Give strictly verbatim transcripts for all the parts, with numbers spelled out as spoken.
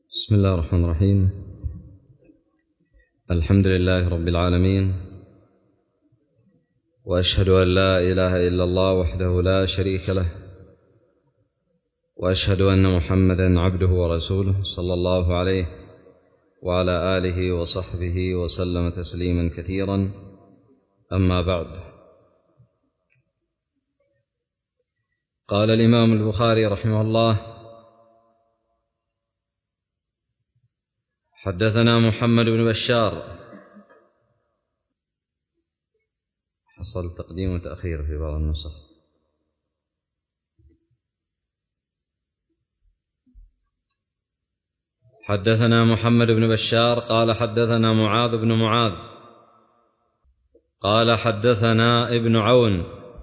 بسم الله الرحمن الرحيم. الحمد لله رب العالمين، وأشهد أن لا إله إلا الله وحده لا شريك له، وأشهد أن محمدا عبده ورسوله صلى الله عليه وعلى آله وصحبه وسلم تسليما كثيرا. أما بعد، قال الإمام البخاري رحمه الله: حدثنا محمد بن بشار. حصل تقديم وتأخير في بعض النسخ. حدثنا محمد بن بشار قال حدثنا معاذ بن معاذ قال حدثنا ابن عون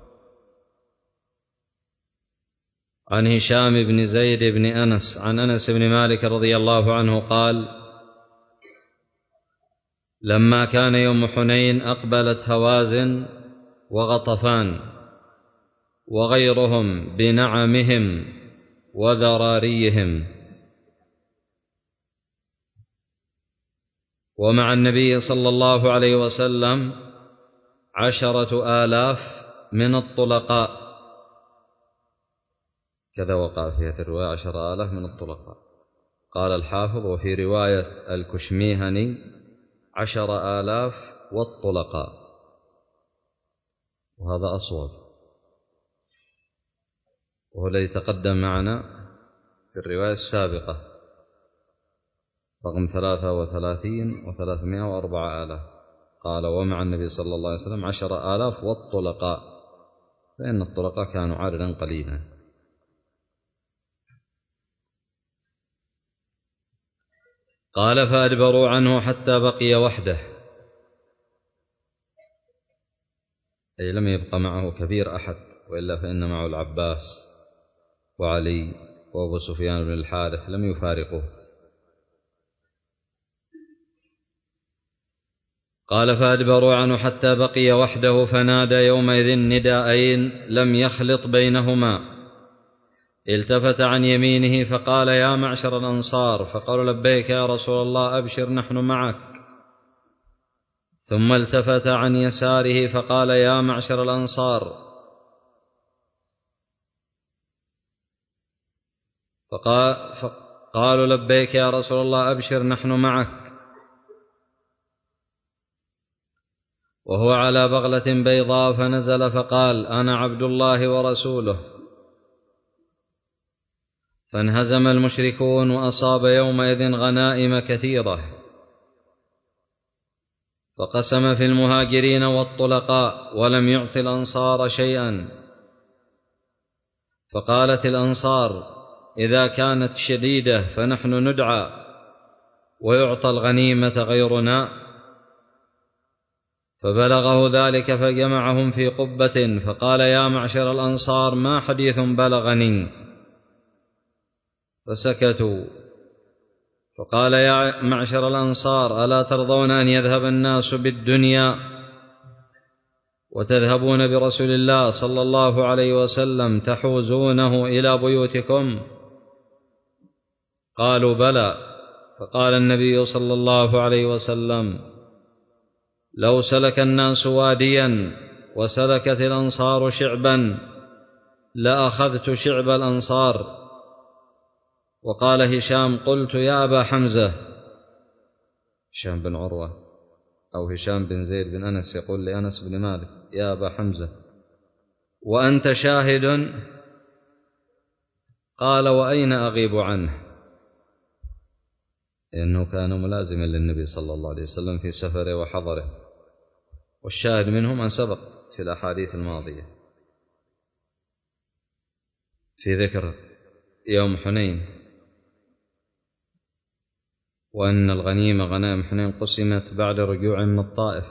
عن هشام بن زيد بن أنس عن أنس بن مالك رضي الله عنه قال: لما كان يوم حنين أقبلت هوازن وغطفان وغيرهم بنعمهم وذراريهم، ومع النبي صلى الله عليه وسلم عشرة آلاف من الطلقاء، كذا وقع في هذه الرواية عشرة آلاف من الطلقاء. قال الحافظ: وفي رواية الكشميهني عشر آلاف والطلقاء، وهذا أصوب، وهو الذي تقدم معنا في الرواية السابقة رقم ثلاثة وثلاثين وثلاثمائة وأربعة آلاف. قال: ومع النبي صلى الله عليه وسلم عشر آلاف والطلقاء، فإن الطلقاء كانوا عددا قليلا. قال: فأدبروا عنه حتى بقي وحده، أي لم يبق معه كبير أحد، وإلا فإن معه العباس وعلي وأبو سفيان بن الحارث لم يفارقوه. قال: فأدبروا عنه حتى بقي وحده، فنادى يومئذ نداءين لم يخلط بينهما. التفت عن يمينه فقال: يا معشر الأنصار، فقالوا: لبيك يا رسول الله، أبشر نحن معك. ثم التفت عن يساره فقال: يا معشر الأنصار، فقالوا: لبيك يا رسول الله، أبشر نحن معك. وهو على بغلة بيضاء، فنزل فقال: أنا عبد الله ورسوله. فانهزم المشركون، وأصاب يومئذ غنائم كثيرة، فقسم في المهاجرين والطلقاء، ولم يعط الأنصار شيئا. فقالت الأنصار: إذا كانت شديدة فنحن ندعى ويعطى الغنيمة غيرنا. فبلغه ذلك فجمعهم في قبة، فقال: يا معشر الأنصار، ما حديث بلغني؟ فسكتوا. فقال: يا معشر الأنصار، ألا ترضون أن يذهب الناس بالدنيا وتذهبون برسول الله صلى الله عليه وسلم تحوزونه إلى بيوتكم؟ قالوا: بلى. فقال النبي صلى الله عليه وسلم: لو سلك الناس واديا وسلكت الأنصار شعبا لأخذت شعب الأنصار. وقال هشام: قلت يا أبا حمزة، هشام بن عروة أو هشام بن زيد بن أنس يقول لأنس بن مالك: يا أبا حمزة، وأنت شاهد؟ قال: وأين أغيب عنه؟ لأنه كان ملازما للنبي صلى الله عليه وسلم في سفره وحضره، والشاهد منهم أن سبق في الأحاديث الماضية في ذكر يوم حنين، وأن الغنيمة غنائم حنين قسمت بعد رجوع من الطائف،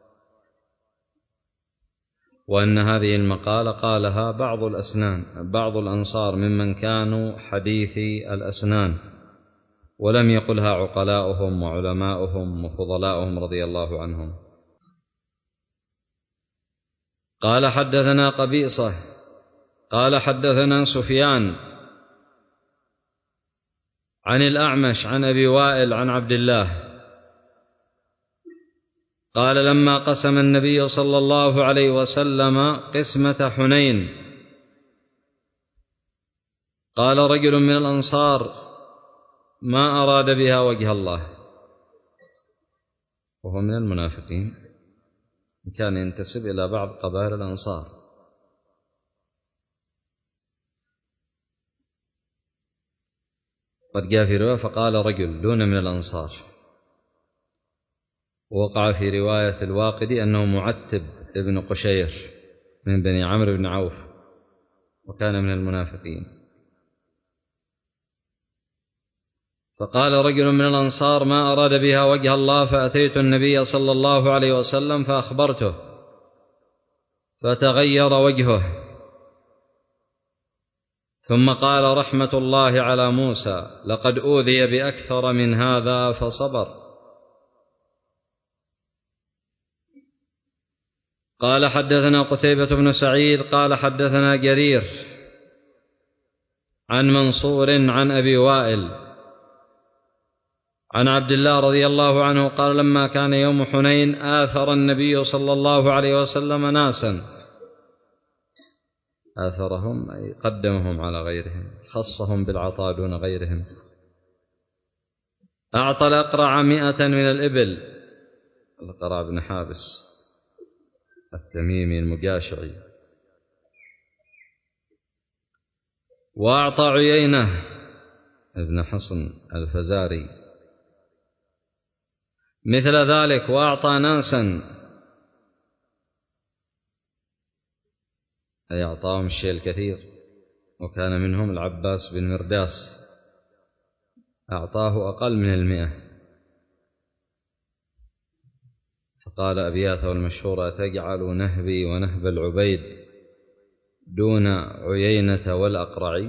وأن هذه المقالة قالها بعض الأسنان بعض الأنصار ممن كانوا حديثي الأسنان، ولم يقلها عقلاؤهم وعلماؤهم وفضلاؤهم رضي الله عنهم. قال: حدثنا قبيصة قال حدثنا سفيان عن الأعمش عن أبي وائل عن عبد الله قال لما قسم النبي صلى الله عليه وسلم قسمة حنين قال رجل من الأنصار ما أراد بها وجه الله، وهو من المنافقين، كان ينتسب إلى بعض قبائل الأنصار. قد جاء في رواية فقال رجل دون من الأنصار، ووقع في رواية الواقدي أنه معتب ابن قشير من بني عمرو بن عوف، وكان من المنافقين. فقال رجل من الأنصار ما أراد بها وجه الله، فأتيت النبي صلى الله عليه وسلم فأخبرته فتغير وجهه، ثم قال رحمة الله على موسى لقد أوذي بأكثر من هذا فصبر. قال حدثنا قتيبة بن سعيد قال حدثنا جرير عن منصور عن أبي وائل عن عبد الله رضي الله عنه قال لما كان يوم حنين آثر النبي صلى الله عليه وسلم ناسا، آثرهم أي قدمهم على غيرهم، خصهم بالعطاء دون غيرهم. أعطى الأقرع مئة من الإبل، الأقرع بن حابس التميمي المجاشعي، وأعطى عيينة ابن حصن الفزاري مثل ذلك، وأعطى ناسا أي أعطاهم الشيء الكثير، وكان منهم العباس بن مرداس أعطاه أقل من المئة، فقال أبياته المشهورة تجعل نهبي ونهب العبيد دون عيينة والأقرع،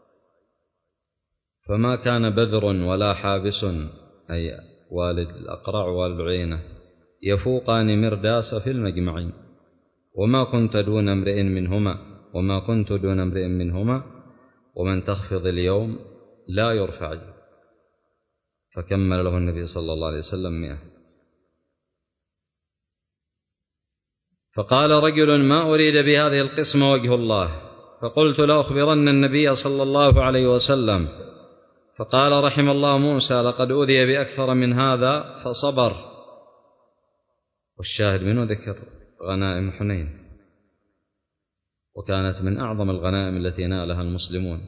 فما كان بدر ولا حابس أي والد الأقرع والد عيينة يفوقان مرداس في المجمع، وما كنت دون امرئ منهما وما كنت دون امرئ منهما ومن تخفض اليوم لا يرفع. فكمل له النبي صلى الله عليه وسلم مئة. فقال رجل ما أريد بهذه القسمة وجه الله، فقلت لأخبرن النبي صلى الله عليه وسلم، فقال رحم الله موسى لقد أوذي بأكثر من هذا فصبر. والشاهد منه ذكر غنائم حنين، وكانت من أعظم الغنائم التي نالها المسلمون.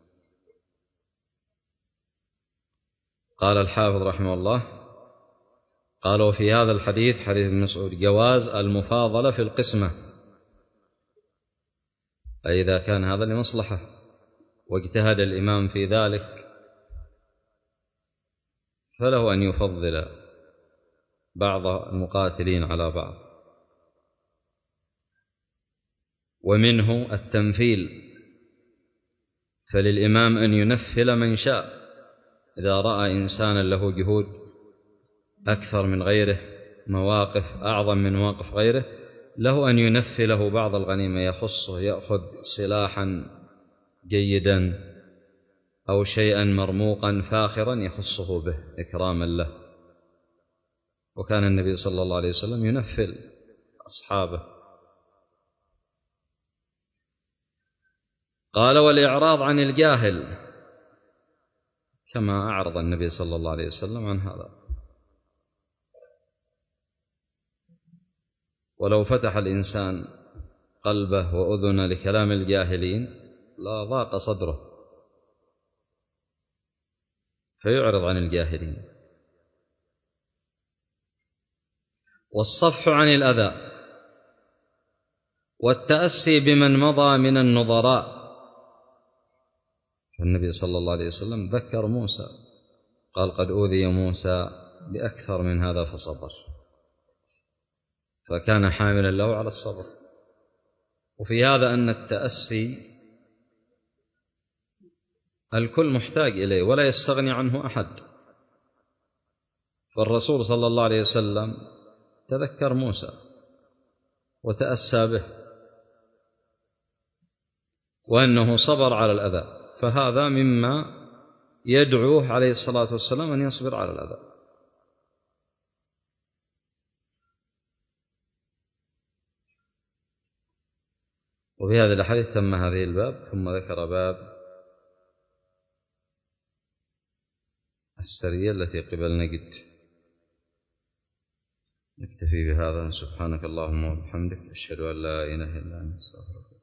قال الحافظ رحمه الله قالوا في هذا الحديث حديث ابن مسعود جواز المفاضلة في القسمة، أي إذا كان هذا لمصلحة واجتهد الإمام في ذلك فله أن يفضل بعض المقاتلين على بعض. ومنه التنفيل، فللإمام أن ينفل من شاء، إذا رأى إنسانا له جهود أكثر من غيره، مواقف أعظم من مواقف غيره، له أن ينفله بعض الغنيمة يخصه، يأخذ سلاحا جيدا أو شيئا مرموقا فاخرا يخصه به إكراما له. وكان النبي صلى الله عليه وسلم ينفل أصحابه. قال والإعراض عن الجاهل، كما أعرض النبي صلى الله عليه وسلم عن هذا. ولو فتح الإنسان قلبه وأذن لكلام الجاهلين لا ضاق صدره، فيعرض عن الجاهلين. والصفح عن الأذى، والتأسي بمن مضى من النظراء. فالنبي صلى الله عليه وسلم ذكر موسى قال قد أوذي موسى بأكثر من هذا فصبر، فكان حاملا له على الصبر. وفي هذا أن التأسي الكل محتاج إليه ولا يستغني عنه أحد. فالرسول صلى الله عليه وسلم تذكر موسى وتأسى به، وأنه صبر على الأذى، فهذا مما يدعوه عليه الصلاة والسلام أن يصبر على الأذى. وفي هذه الحديث تم هذه الباب، ثم ذكر باب السرية التي قبل نجد. نكتفي بهذا. سبحانك اللهم وبحمدك، أشهد أن لا إله إلا أنت، أستغفرك.